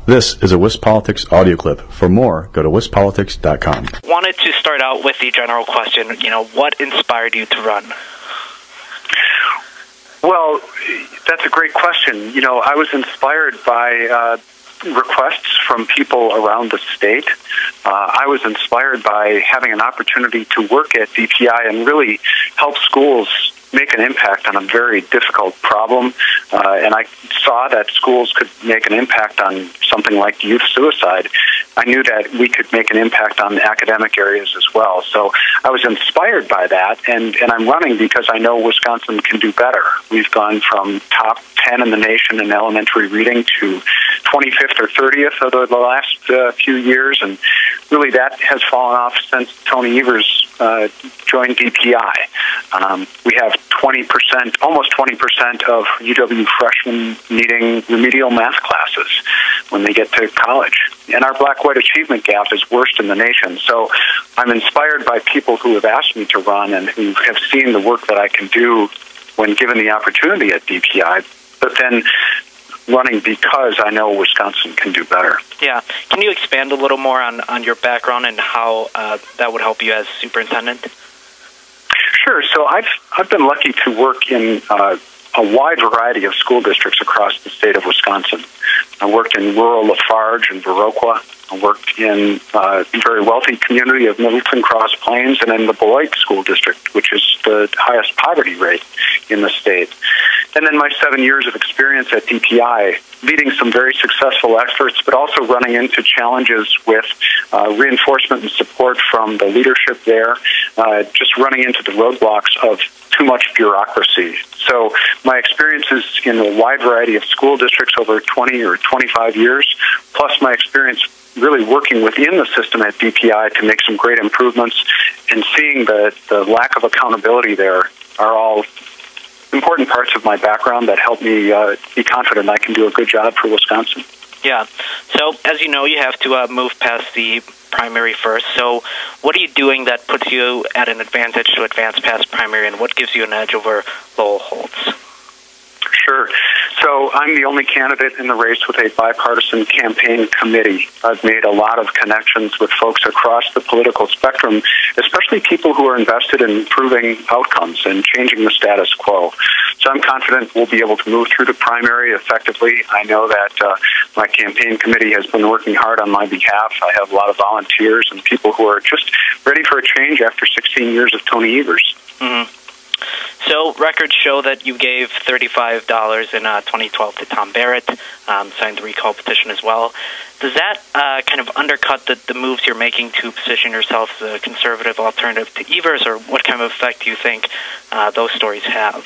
This is a WisPolitics audio clip. For more, go to wispolitics.com. Wanted to start out with the general question, what inspired you to run? Well, that's a great question. I was inspired by requests from people around the state. I was inspired by having an opportunity to work at DPI and really help schools make an impact on a very difficult problem. And I saw that schools could make an impact on something like youth suicide. I knew that we could make an impact on academic areas as well. So I was inspired by that, and I'm running because I know Wisconsin can do better. We've gone from top 10 in the nation in elementary reading to 25th or 30th over the last few years, and really that has fallen off since Tony Evers joined DPI. We have 20%, almost 20% of UW freshmen needing remedial math classes when they get to college. And our black-white achievement gap is worst in the nation. So I'm inspired by people who have asked me to run and who have seen the work that I can do when given the opportunity at DPI, but then running because I know Wisconsin can do better. Yeah. Can you expand a little more on your background and how that would help you as superintendent? Sure. So I've been lucky to work in a wide variety of school districts across the state of Wisconsin. I worked in rural Lafarge and Viroqua. I worked in a very wealthy community of Middleton Cross Plains and in the Beloit School District, which is the highest poverty rate in the state. And then my 7 years of experience at DPI, leading some very successful efforts, but also running into challenges with reinforcement and support from the leadership there, just running into the roadblocks of too much bureaucracy. So my experiences in a wide variety of school districts over 20 or 25 years, plus my experience really working within the system at DPI to make some great improvements and seeing the lack of accountability there are all important parts of my background that help me be confident I can do a good job for Wisconsin. Yeah. So, as you know, you have to move past the primary first. So what are you doing that puts you at an advantage to advance past primary, and what gives you an edge over Lowell Holtz? Sure. So I'm the only candidate in the race with a bipartisan campaign committee. I've made a lot of connections with folks across the political spectrum, especially people who are invested in improving outcomes and changing the status quo. So I'm confident we'll be able to move through the primary effectively. I know that my campaign committee has been working hard on my behalf. I have a lot of volunteers and people who are just ready for a change after 16 years of Tony Evers. Mm-hmm. So records show that you gave $35 in 2012 to Tom Barrett, signed the recall petition as well. Does that kind of undercut the moves you're making to position yourself as a conservative alternative to Evers, or what kind of effect do you think those stories have?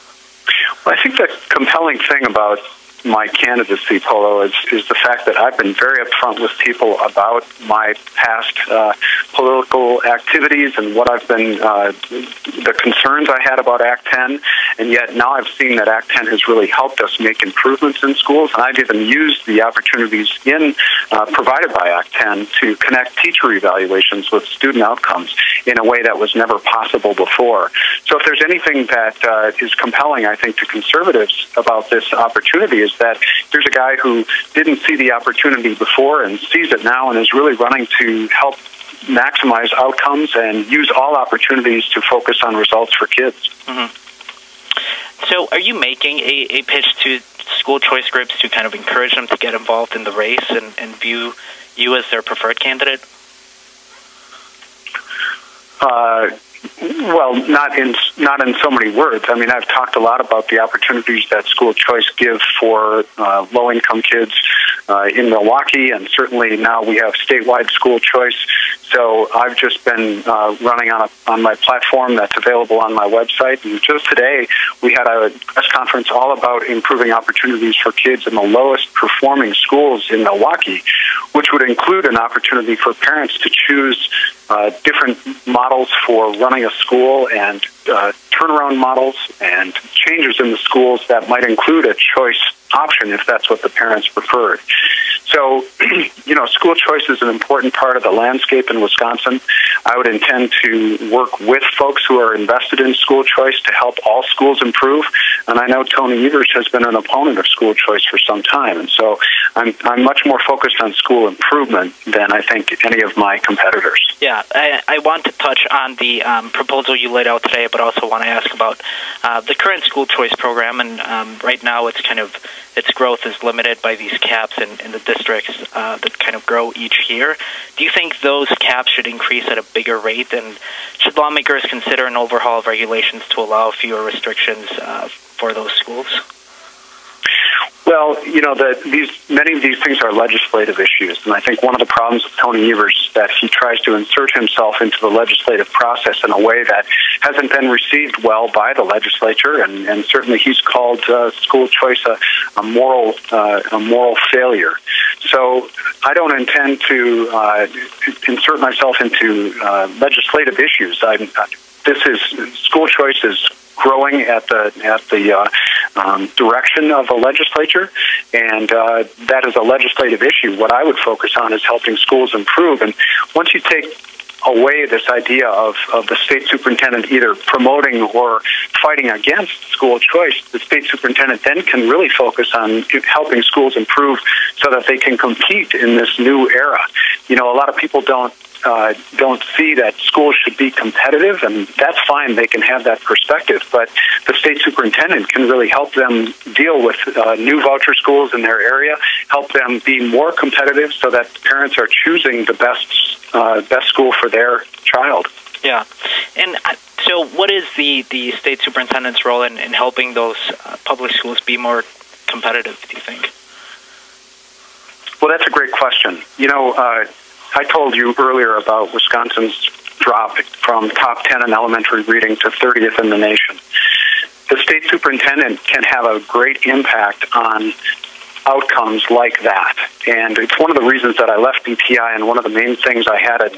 Well, I think the compelling thing about my candidacy, Polo, is the fact that I've been very upfront with people about my past political activities and what I've been, the concerns I had about Act 10, and yet now I've seen that Act 10 has really helped us make improvements in schools, and I've even used the opportunities provided by Act 10 to connect teacher evaluations with student outcomes in a way that was never possible before. So if there's anything that is compelling, I think, to conservatives about this opportunity is that there's a guy who didn't see the opportunity before and sees it now and is really running to help maximize outcomes and use all opportunities to focus on results for kids. Mm-hmm. So are you making a pitch to school choice groups to kind of encourage them to get involved in the race and view you as their preferred candidate? Well, not in so many words. I mean, I've talked a lot about the opportunities that school choice gives for low-income kids in Milwaukee, and certainly now we have statewide school choice. So I've just been running on my platform that's available on my website. And just today, we had a press conference all about improving opportunities for kids in the lowest performing schools in Milwaukee, which would include an opportunity for parents to choose different models for running a school and turnaround models and changes in the schools that might include a choice option if that's what the parents preferred. So, school choice is an important part of the landscape in Wisconsin. I would intend to work with folks who are invested in school choice to help all schools improve. And I know Tony Evers has been an opponent of school choice for some time. And so I'm much more focused on school improvement than I think any of my competitors. Yeah, I want to touch on the proposal you laid out today, but also want to ask about the current school choice program. And right now its growth is limited by these caps in the districts that kind of grow each year. Do you think those caps should increase at a bigger rate? And should lawmakers consider an overhaul of regulations to allow fewer restrictions for those schools? Well, many of these things are legislative issues, and I think one of the problems with Tony Evers is that he tries to insert himself into the legislative process in a way that hasn't been received well by the legislature, and certainly he's called school choice a moral failure. So I don't intend to insert myself into legislative issues. School choice is growing at the direction of the legislature, and that is a legislative issue. What I would focus on is helping schools improve. And once you take away this idea of the state superintendent either promoting or fighting against school choice, the state superintendent then can really focus on helping schools improve so that they can compete in this new era. A lot of people don't see that schools should be competitive, and that's fine. They can have that perspective, but the state superintendent can really help them deal with new voucher schools in their area, help them be more competitive so that parents are choosing the best school for their child. Yeah. And so what is the state superintendent's role in helping those public schools be more competitive, do you think? Well, that's a great question. I told you earlier about Wisconsin's drop from top 10 in elementary reading to 30th in the nation. The state superintendent can have a great impact on outcomes like that. And it's one of the reasons that I left BPI, and one of the main things I had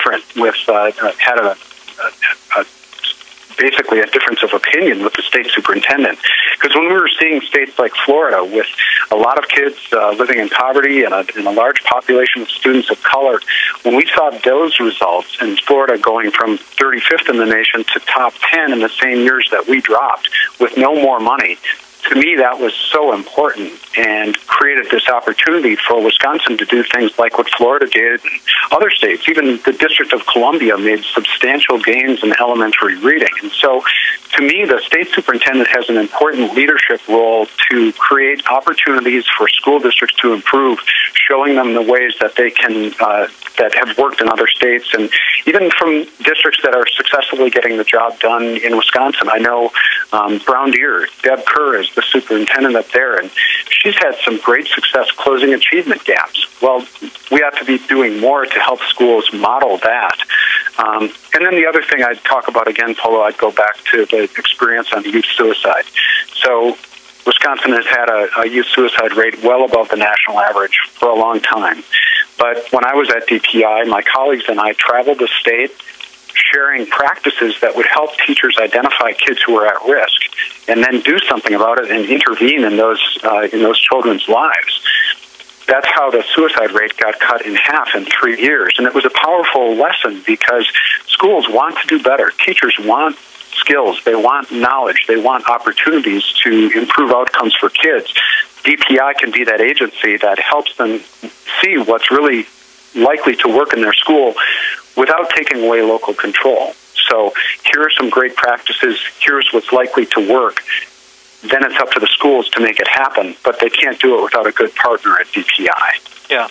basically a difference of opinion with the state superintendent. Because when we were seeing states like Florida with a lot of kids living in poverty and a large population of students of color, when we saw those results in Florida going from 35th in the nation to top 10 in the same years that we dropped with no more money, to me, that was so important and created this opportunity for Wisconsin to do things like what Florida did and other states. Even the District of Columbia made substantial gains in elementary reading. And so, to me, the state superintendent has an important leadership role to create opportunities for school districts to improve, showing them the ways that they can, that have worked in other states, and even from districts that are successfully getting the job done in Wisconsin. I know Brown Deer, Deb Kerr is the superintendent up there, and she's had some great success closing achievement gaps. Well, we have to be doing more to help schools model that. And then the other thing I'd talk about again, Polo, I'd go back to the experience on youth suicide. So Wisconsin has had a youth suicide rate well above the national average for a long time. But when I was at DPI, my colleagues and I traveled the state sharing practices that would help teachers identify kids who are at risk and then do something about it and intervene in those children's lives. That's how the suicide rate got cut in half in 3 years. And it was a powerful lesson because schools want to do better. Teachers want skills. They want knowledge. They want opportunities to improve outcomes for kids. DPI can be that agency that helps them see what's really likely to work in their school without taking away local control. So here are some great practices. Here's what's likely to work. Then it's up to the schools to make it happen, but they can't do it without a good partner at DPI. Yeah.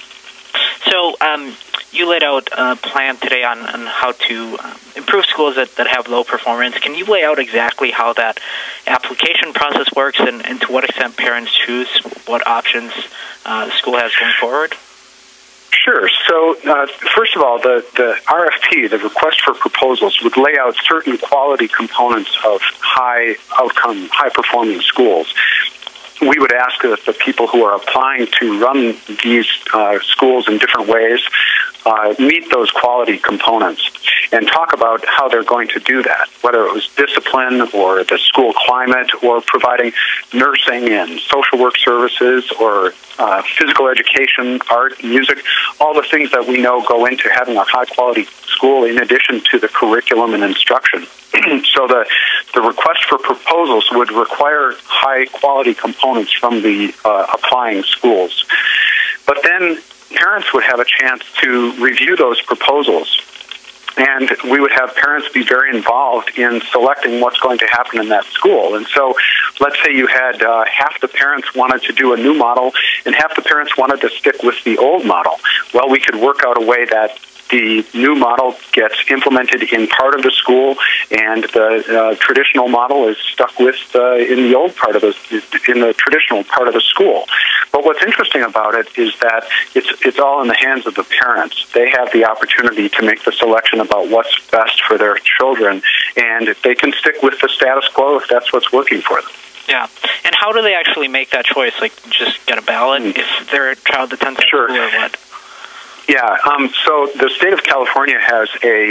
So you laid out a plan today on how to improve schools that have low performance. Can you lay out exactly how that application process works and to what extent parents choose what options the school has going forward? Sure. So, first of all, the RFP, the request for proposals, would lay out certain quality components of high-outcome, high-performing schools. We would ask that the people who are applying to run these schools in different ways meet those quality components and talk about how they're going to do that, whether it was discipline or the school climate or providing nursing and social work services or physical education, art, music, all the things that we know go into having a high-quality school in addition to the curriculum and instruction. So the request for proposals would require high-quality components from the applying schools. But then parents would have a chance to review those proposals, and we would have parents be very involved in selecting what's going to happen in that school. And so let's say you had half the parents wanted to do a new model and half the parents wanted to stick with the old model. Well, we could work out a way that the new model gets implemented in part of the school, and the traditional model is stuck with in the old part of in the traditional part of the school. But what's interesting about it is that it's all in the hands of the parents. They have the opportunity to make the selection about what's best for their children, and they can stick with the status quo if that's what's working for them. Yeah. And how do they actually make that choice? Like, just get a ballot if their child attends that Sure. school or what? Yeah, so the state of California has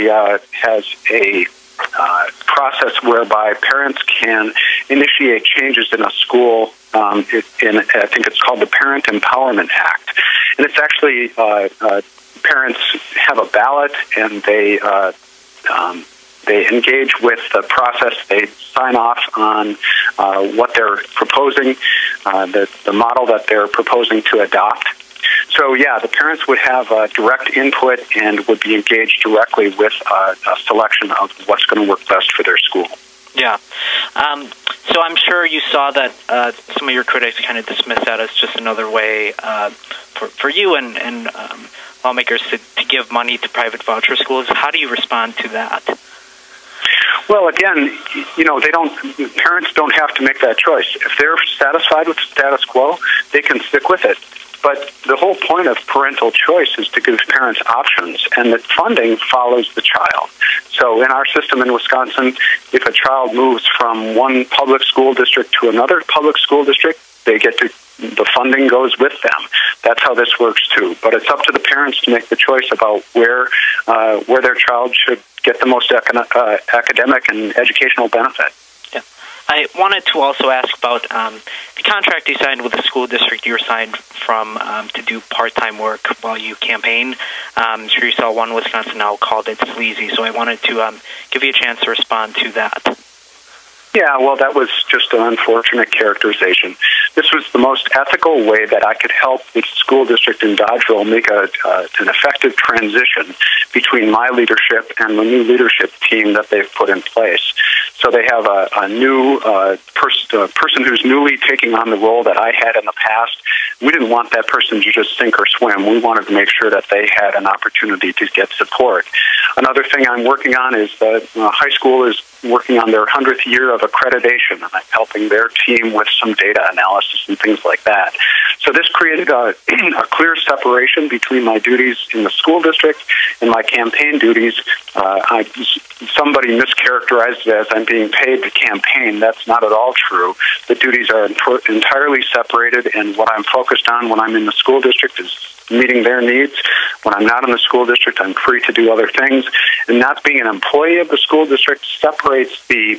a process whereby parents can initiate changes in a school. I think it's called the Parent Empowerment Act, and it's actually parents have a ballot and they engage with the process. They sign off on what they're proposing, the model that they're proposing to adopt. So, yeah, the parents would have direct input and would be engaged directly with a selection of what's going to work best for their school. Yeah. So I'm sure you saw that some of your critics kind of dismiss that as just another way for you and lawmakers to give money to private voucher schools. How do you respond to that? Well, again, parents don't have to make that choice. If they're satisfied with the status quo, they can stick with it. But the whole point of parental choice is to give parents options, and that funding follows the child. So in our system in Wisconsin, if a child moves from one public school district to another public school district, the funding goes with them. That's how this works too. But it's up to the parents to make the choice about where their child should get the most academic and educational benefit. I wanted to also ask about the contract you signed with the school district you were signed from to do part-time work while you campaign. I'm sure you saw One Wisconsin Now called it sleazy, so I wanted to give you a chance to respond to that. Yeah, well, that was just an unfortunate characterization. This was the most ethical way that I could help the school district in Dodgeville make an effective transition between my leadership and the new leadership team that they've put in place. So they have a new person who's newly taking on the role that I had in the past. We didn't want that person to just sink or swim. We wanted to make sure that they had an opportunity to get support. Another thing I'm working on is the high school is working on their 100th year of accreditation, and I'm helping their team with some data analysis and things like that. So this created a clear separation between my duties in the school district and my campaign duties. Somebody mischaracterized it as I'm being paid to campaign. That's not at all true. The duties are entirely separated, and what I'm focused on when I'm in the school district is meeting their needs. When I'm not in the school district, I'm free to do other things. And not being an employee of the school district separates the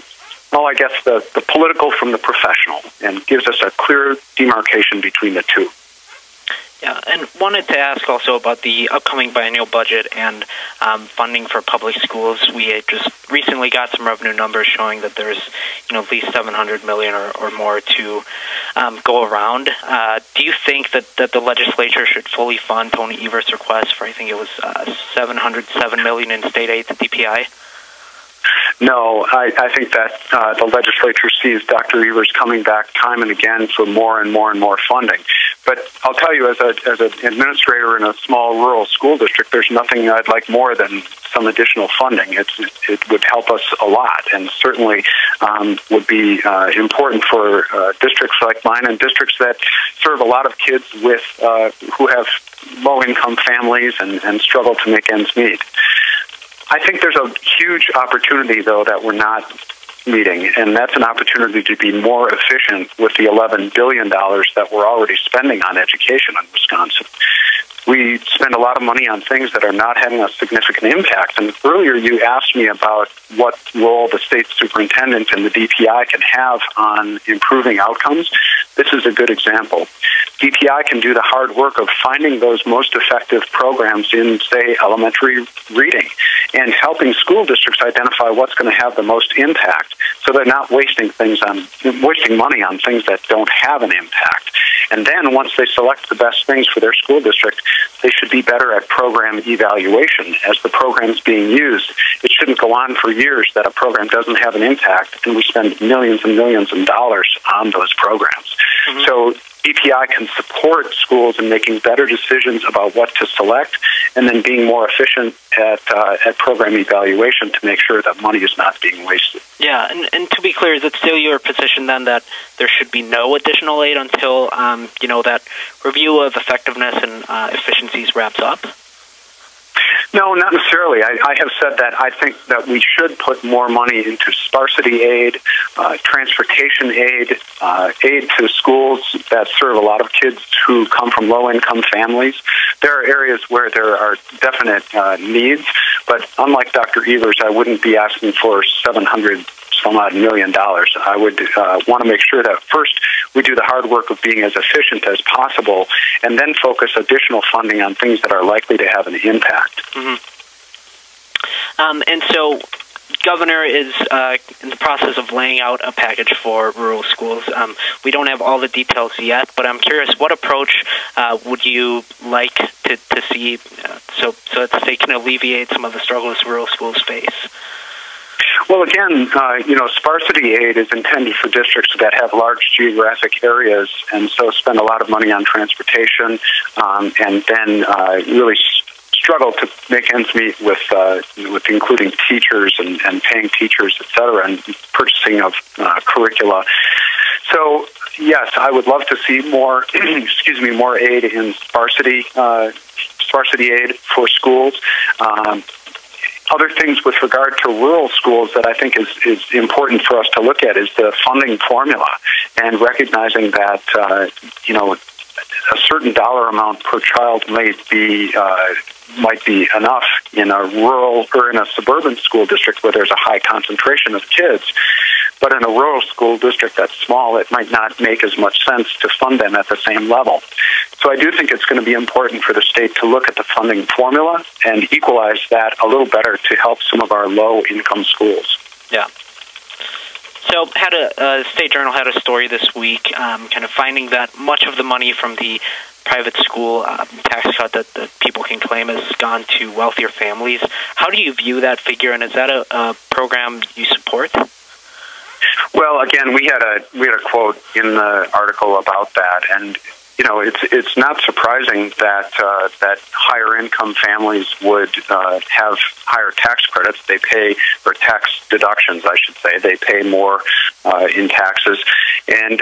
political from the professional and gives us a clear demarcation between the two. Yeah, and wanted to ask also about the upcoming biennial budget and funding for public schools. We had just recently got some revenue numbers showing that there's, at least $700 million or more to go around. Do you think that the legislature should fully fund Tony Evert's request for, I think it was $707 million in state aid to DPI? No, I think that the legislature sees Dr. Evers coming back time and again for more and more and more funding. But I'll tell you, as an administrator in a small rural school district, there's nothing I'd like more than some additional funding. It would help us a lot, and certainly would be important for districts like mine and districts that serve a lot of kids with who have low-income families and struggle to make ends meet. I think there's a huge opportunity, though, that we're not meeting, and that's an opportunity to be more efficient with the $11 billion that we're already spending on education in Wisconsin. we spend a lot of money on things that are not having a significant impact. And earlier you asked me about what role the state superintendent and the DPI can have on improving outcomes. This is a good example. DPI can do the hard work of finding those most effective programs in, say, elementary reading and helping school districts identify what's going to have the most impact, so they're not wasting money on things that don't have an impact. And then once they select the best things for their school district, they should be better at program evaluation. As the program's being used, it shouldn't go on for years that a program doesn't have an impact and we spend millions and millions of dollars on those programs. Mm-hmm. So DPI can support schools in making better decisions about what to select and then being more efficient at program evaluation to make sure that money is not being wasted. Yeah, and to be clear, is it still your position then that there should be no additional aid until, that review of effectiveness and efficiencies wraps up? No, not necessarily. I have said that I think that we should put more money into sparsity aid, transportation aid, aid to schools that serve a lot of kids who come from low-income families. There are areas where there are definite needs, but unlike Dr. Evers, I wouldn't be asking for $700-some-odd million. I would want to make sure that first we do the hard work of being as efficient as possible and then focus additional funding on things that are likely to have an impact. Mm-hmm. And so Governor is in the process of laying out a package for rural schools. We don't have all the details yet, but I'm curious, what approach would you like to see so that they can alleviate some of the struggles rural schools face? Well, again, sparsity aid is intended for districts that have large geographic areas and so spend a lot of money on transportation and then really struggle to make ends meet with including teachers and paying teachers, et cetera, and purchasing of curricula. So, yes, I would love to see more, more aid in sparsity aid for schools. Other things with regard to rural schools that I think is important for us to look at is the funding formula and recognizing that, a certain dollar amount per child might be enough in a rural or in a suburban school district where there's a high concentration of kids. But in a rural school district that's small, it might not make as much sense to fund them at the same level. So I do think it's going to be important for the state to look at the funding formula and equalize that a little better to help some of our low-income schools. Yeah. So State Journal had a story this week kind of finding that much of the money from the private school tax cut that people can claim has gone to wealthier families. How do you view that figure, and is that a program you support? Well, again, we had a quote in the article about that, and it's not surprising that higher income families would have higher tax credits. They pay, or tax deductions, I should say. They pay more in taxes, and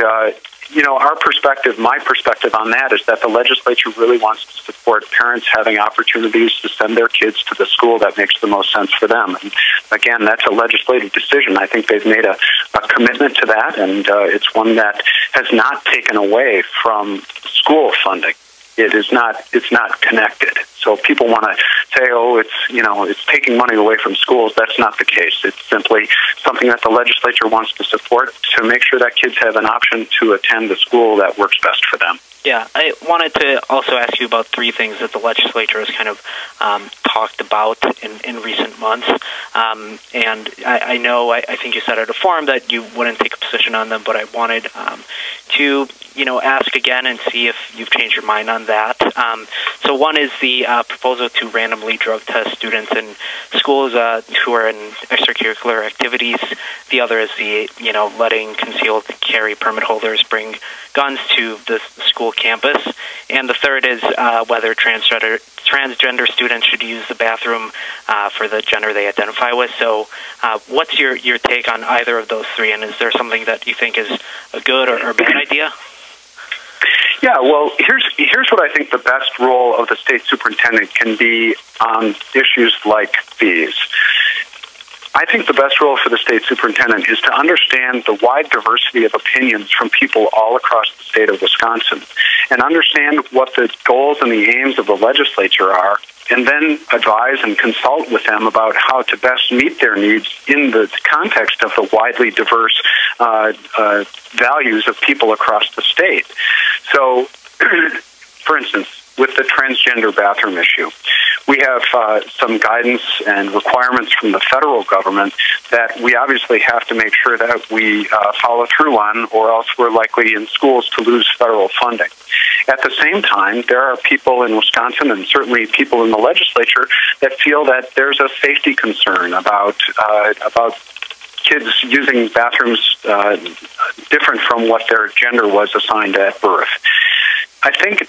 my perspective on that is that the legislature really wants to support parents having opportunities to send their kids to the school that makes the most sense for them. And again, that's a legislative decision. I think they've made a commitment to that, and it's one that has not taken away from school funding. It's not connected. So people want to say, it's taking money away from schools. That's not the case. It's simply something that the legislature wants to support to make sure that kids have an option to attend the school that works best for them. Yeah, I wanted to also ask you about three things that the legislature has kind of talked about in recent months. And I know, I think you said at a forum that you wouldn't take a position on them, but I wanted to, ask again and see if you've changed your mind on that. So one is the proposal to randomly drug test students in schools who are in extracurricular activities. The other is the, letting concealed carry permit holders bring guns to the school campus. And the third is whether transgender students should use the bathroom for the gender they identify with. So what's your take on either of those three, and is there something that you think is a good or bad idea? Yeah, well, here's what I think the best role of the state superintendent can be on issues like these. I think the best role for the state superintendent is to understand the wide diversity of opinions from people all across the state of Wisconsin and understand what the goals and the aims of the legislature are, and then advise and consult with them about how to best meet their needs in the context of the widely diverse values of people across the state. So, for instance, with the transgender bathroom issue, we have some guidance and requirements from the federal government that we obviously have to make sure that we follow through on, or else we're likely in schools to lose federal funding. At the same time, there are people in Wisconsin, and certainly people in the legislature, that feel that there's a safety concern about kids using bathrooms different from what their gender was assigned at birth. I think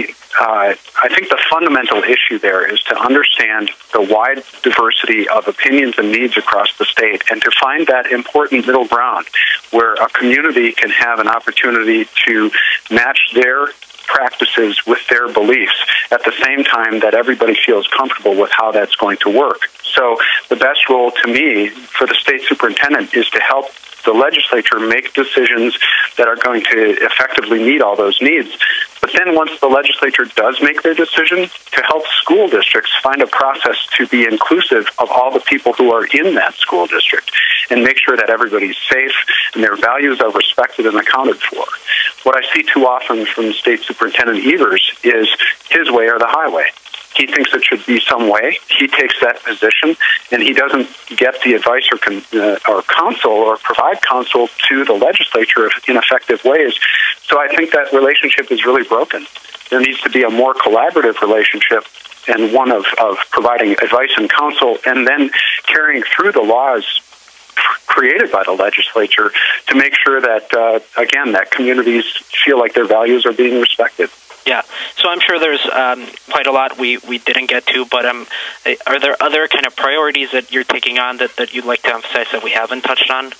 the fundamental issue there is to understand the wide diversity of opinions and needs across the state, and to find that important middle ground where a community can have an opportunity to match their practices with their beliefs at the same time that everybody feels comfortable with how that's going to work. So the best role to me for the state superintendent is to help the legislature make decisions that are going to effectively meet all those needs. But then once the legislature does make their decision, to help school districts find a process to be inclusive of all the people who are in that school district and make sure that everybody's safe and their values are respected and accounted for. What I see too often from State Superintendent Evers is his way or the highway. He thinks it should be some way. He takes that position, and he doesn't get the advice or counsel or provide counsel to the legislature in effective ways. So I think that relationship is really broken. There needs to be a more collaborative relationship, and one of providing advice and counsel, and then carrying through the laws created by the legislature to make sure that, again, that communities feel like their values are being respected. Yeah, so I'm sure there's quite a lot we didn't get to, but are there other kind of priorities that you're taking on that you'd like to emphasize that we haven't touched on?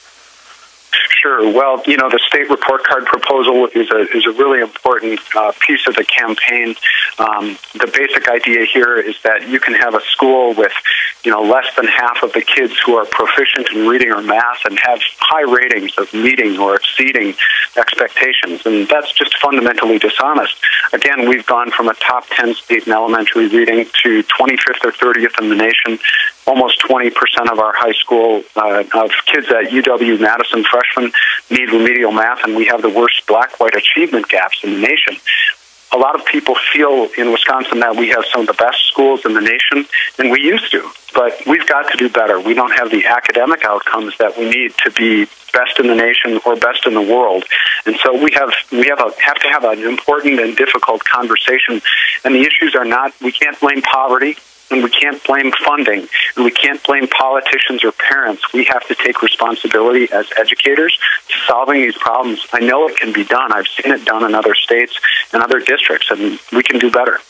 Sure. Well, the state report card proposal is a really important piece of the campaign. The basic idea here is that you can have a school with, less than half of the kids who are proficient in reading or math and have high ratings of meeting or exceeding expectations, and that's just fundamentally dishonest. Again, we've gone from a top 10 state in elementary reading to 25th or 30th in the nation. Almost 20% of our high school of kids at UW-Madison freshmen need remedial math, and we have the worst black-white achievement gaps in the nation. A lot of people feel in Wisconsin that we have some of the best schools in the nation, and we used to, but we've got to do better. We don't have the academic outcomes that we need to be best in the nation or best in the world. And so we have to have an important and difficult conversation, and the issues are not, we can't blame poverty, and we can't blame funding, and we can't blame politicians or parents. We have to take responsibility as educators to solving these problems. I know it can be done. I've seen it done in other states and other districts, and we can do better.